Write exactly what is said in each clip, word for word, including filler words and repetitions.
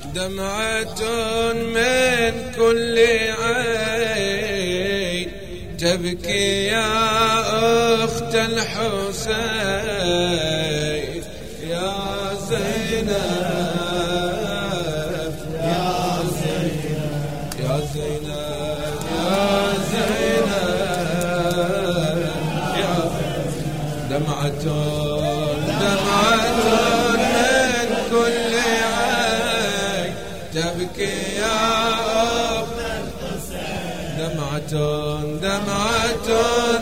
دمعة من كل عين تبكي يا أخت الحسين يا زينب يا زينب يا زينب يا زينب يا دمعة دمعة من كل عين تبكي يا أخت الحسين دمعة دمعة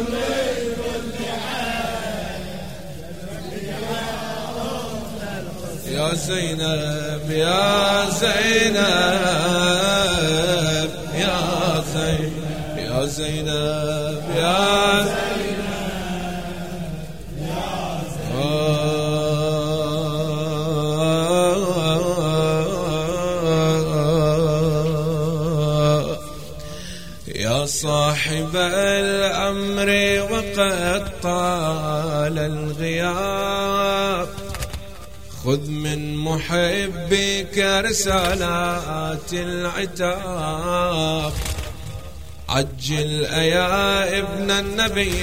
يا زينب يا زينب يا زينب يا زينب يا يا صاحب الأمر وقد طال الغياب خذ من محبك رسالات العتاب عجل يا ابن النبي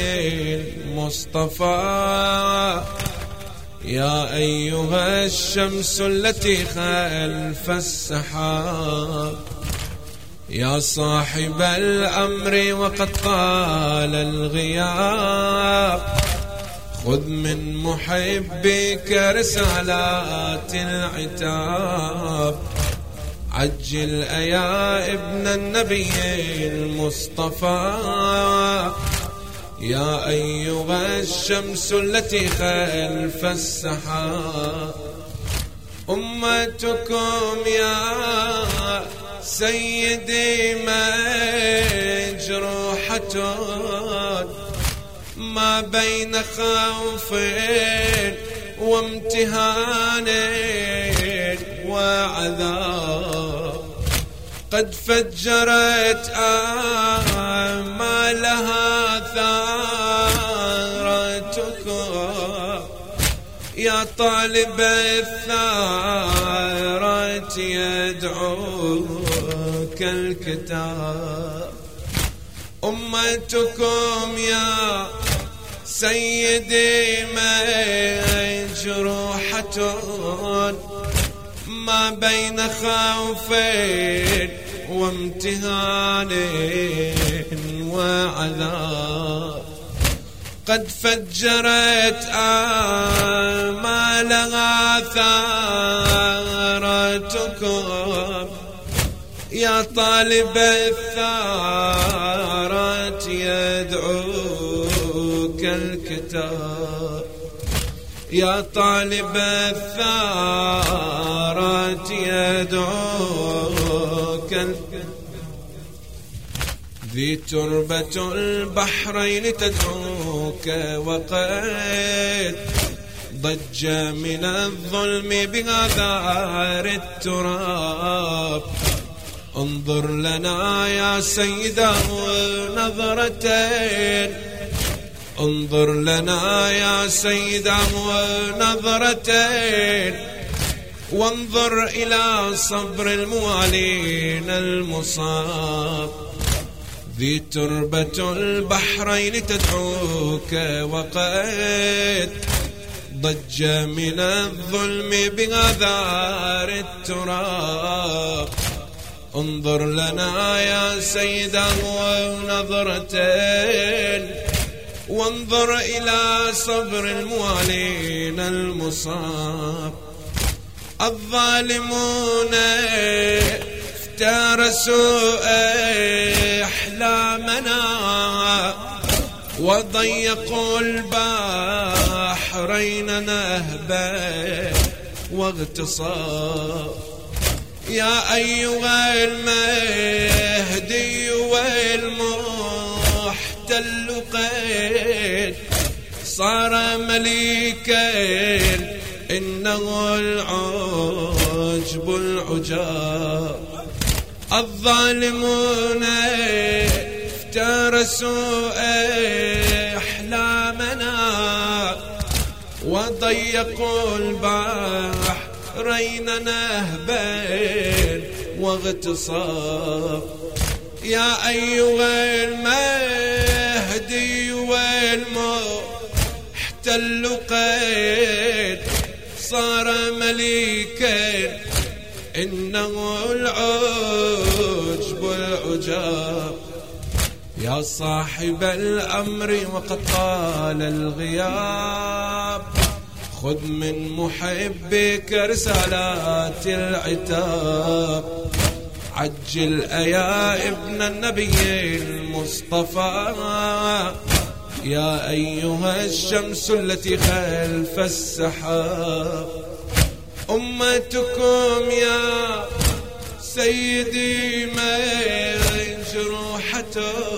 المصطفى يا أيها الشمس التي خلف السحاب يا صاحب الأمر وقد طال الغياب خذ من محبك رسالات العتاب عجل يا ابن النبي المصطفى يا أيها الشمس التي خلف السحاب أمتكم يا سيدي مجروحة ما بين خوف وامتهان وعذاب قد فجرت آمالها ثارتكم يا طالب الثارات يدعوك الكتاب أمتكم يا سيدي مجروحة ما بين خوف وامتهان وعذاب قد فجرت آمالها ثارتكم يا طالب الثارات يدعوك الكتاب يا طالب الثارات يدعوك الكتاب ذي تربة البحرين تدعوك وقد ضج من الظلم بغدار التراب انظر لنا يا سيدة نظرتين انظر لنا يا سيدة نظرتين وانظر إلى صبر الموالين المصاب ذي تربة البحرين تدعوك وقد ضج من الظلم بغدار التراب انظر لنا يا سيدة نظرتين وانظر إلى صبر الموالين المصاب الظالمون افترسوا أحلامنا وضيقوا البحرين نهبا واغتصاب يا أيها المهدي والمحتل قيد صار مليكا إنه العجب العجاب الظالمون افترسوا أحلامنا وضيقوا البحرين نهبا واغتصاب. يا أيها المهدي والمحتل قد صار مليكا إنه العجب العجاب. يا صاحب الأمر وقد طال الغياب خذ من محبك رسالات العتاب. عجل أيا ابن النبي المصطفى يا أيها الشمس التي خلف السحاب. أمتكم يا سيدي مجروحة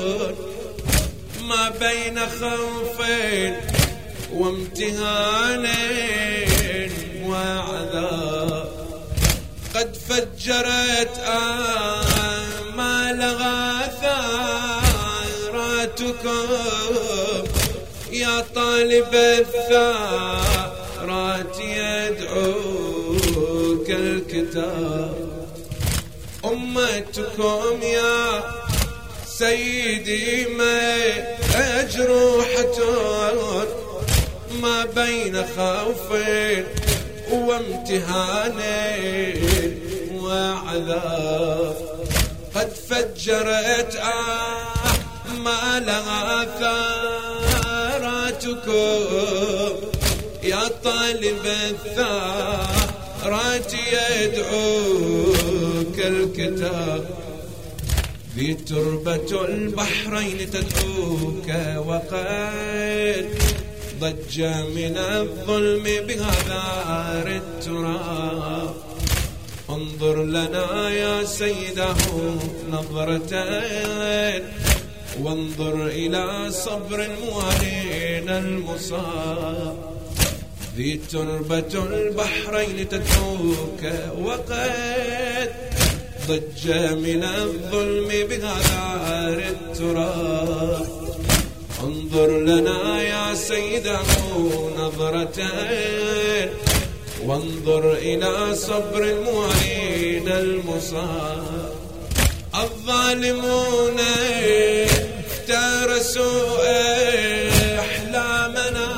ما بين خوفين وامتهان وعذاب. قد فجرت آمالها ثاراتكم يا طالب الثارات يدعوك الكتاب. أمتكم يا سيدي مجروحة ما بين خوف وامتهان وعذاب. قد فجرت آمالها ثاراتكم يا طالب الثارات يدعوك الكتاب. ذي تربة البحرين تدعوك وقد ضج من الظلم بهذار التراب. انظر لنا يا سيده نظرتين وانظر إلى صبر الموالين المصاب. ذي تربة البحرين تدعوك وقد ضج من الظلم بهذار التراب. انظر لنا يا سيده نظرتين وانظر إلى صبر الموالين المصاب. الظالمون افترسوا أحلامنا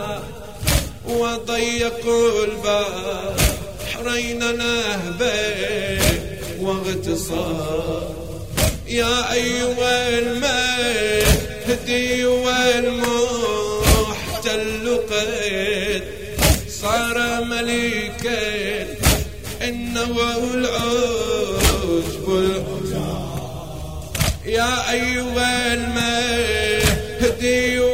وضيقوا البحرين نهبا واغتصاب. يا أيها المهدي والمحتل قد صار مليكا إنه العجب العجاب. يا أيها المهدي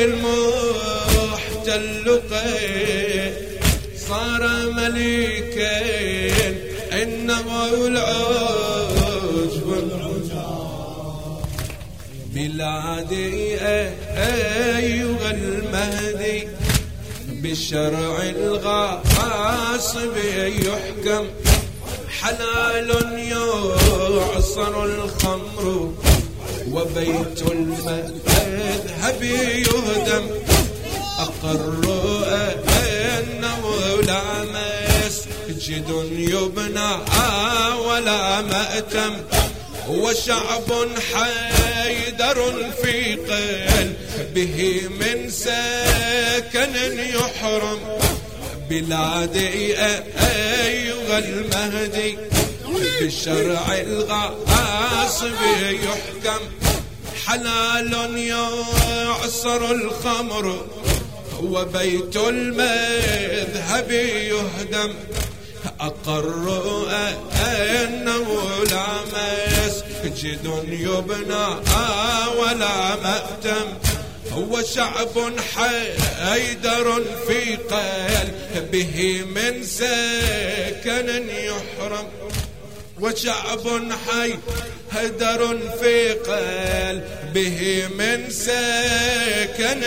والمحتل قد صار مليكا إنه العجب العجاب. بلادي أيها المهدي بالشرع الغاصب يحكم حلال يعصر الخمر وبيت المذهب يهدم. أقروا أنه لا مسجد يبنى ولا مأتم وشعب حيدر في قلبه من سكن يحرم. بلادي أيها المهدي بالشرع الغاصب يحكم حلال يعصر الخمر وبيت المذهب يهدم. أقروا أنه لا مسجد يبنى ولا مأتم وشعب حيدر في قلبه من سكن يحرم. وشعب حيدر في قلبه من سكن.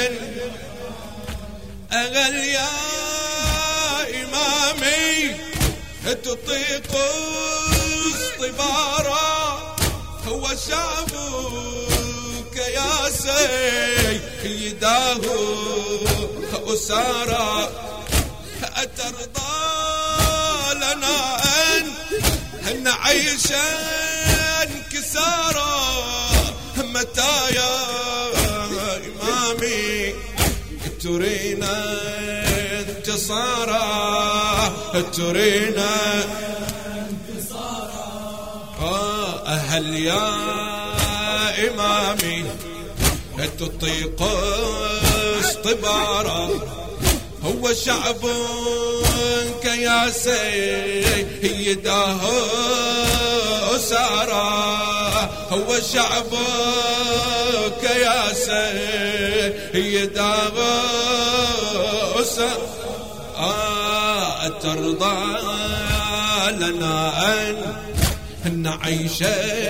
أغل يا إمامي تطيق اصطبارا هو شعبك يا سيداه أسارا. أترضى لنا أن ان عيشا انكسارا متى يا امامي ترينا انتصارا ترينا آه أهل يا إمامي تطيق اصطبارا هو شعب كياسي يداه أسارا هو شعب كياسي يداه أسارا آه ترضى لنا أن نعيش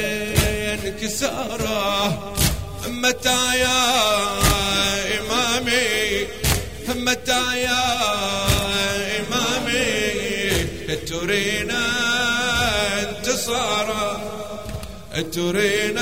انكسارا متى يا إمامي متى يا إمامي ترينا انتصارا ترينا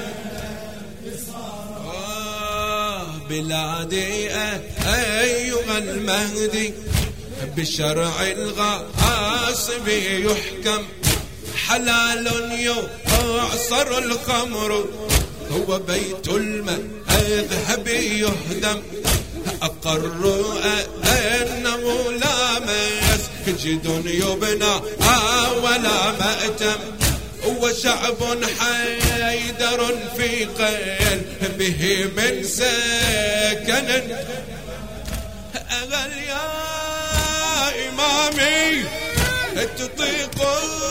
آه بلادي أيها المهدي بشرع الغاصب يحكم حلال يعصر الخمر هو بيت المذهب يهدم أقروا أنه لا مسجد يبنى ولا مأتم وشعب حيدر في قلبه من سكن أغل يا إمامي تطيق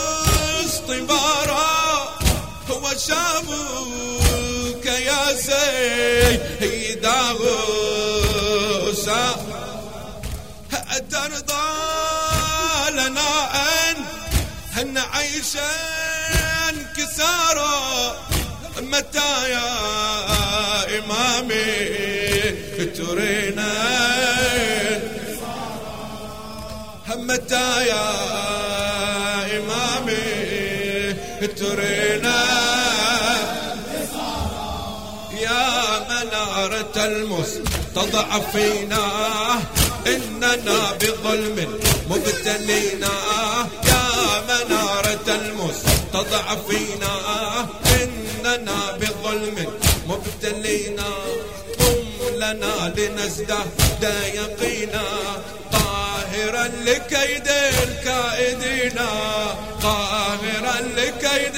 اصطبارا هو شابك يا سيداه أترضى لنا أن نعيش انكسارا متى يا إمامي ترينا متى يا إمامي ترينا يا منارة المستضعفين إننا بظلم مبتلينا يا منارة المستضعفين إننا بظلم مبتلينا قم لنا لنزداد يقينا قاهرا لكيد الكائدين قاهرا لكيد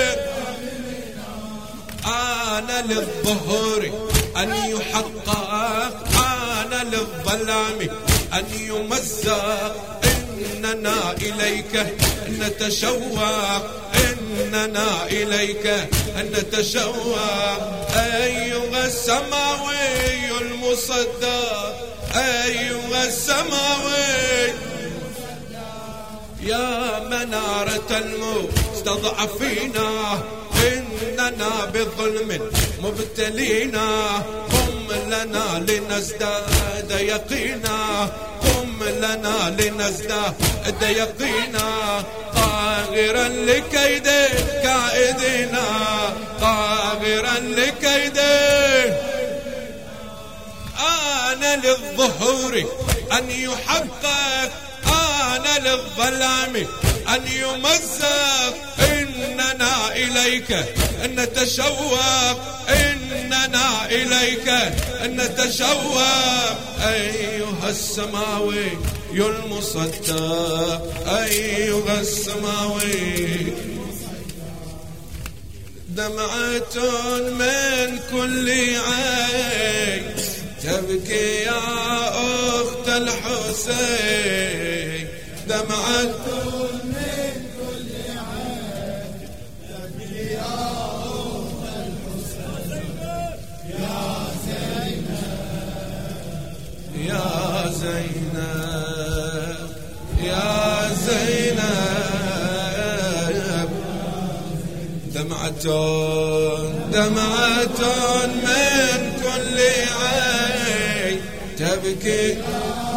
آن للظهور أن يحقق آن للظلام أن يمزق إننا إليك نتشوق إننا إليك نتشوق أيها السماوي المصدق أيها السماوي يا منارة المستضعفين إننا بظلم مبتلينا قم لنا لنزداد يقينا قم لنا لنزداد يقينا قاهرا لكيد كائدنا قاهرا لكيد آن للظهور أن يحقق آن للظلام أن يمزق إننا إليك نتشوق إننا إليك نتشوق أيها السماوي المصدق أيها السماوي دمعة من كل عين تبكي يا أخت الحسين دمعة من كل عين تبكي يا أخت الحسين يا زينب يا زينب يا زينب دمعة دمعة من كل عين تبكي